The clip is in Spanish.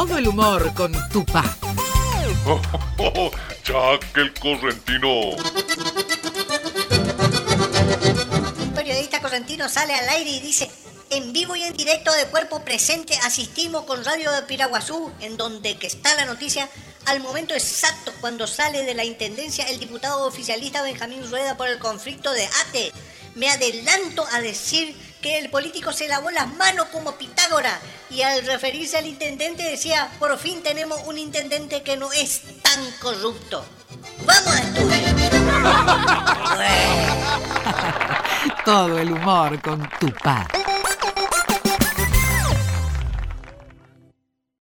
Todo el humor con Tupá. Jack el correntino. Un periodista correntino sale al aire y dice: en vivo y en directo de cuerpo presente asistimos con Radio de Piraguazú, en donde que está la noticia, al momento exacto cuando sale de la intendencia el diputado oficialista Benjamín Rueda por el conflicto de Ate. Me adelanto a decir que el político se lavó las manos como Pitágoras y al referirse al intendente decía: por fin tenemos un intendente que no es tan corrupto. ¡Vamos a estudiar! Todo el humor con Tupá.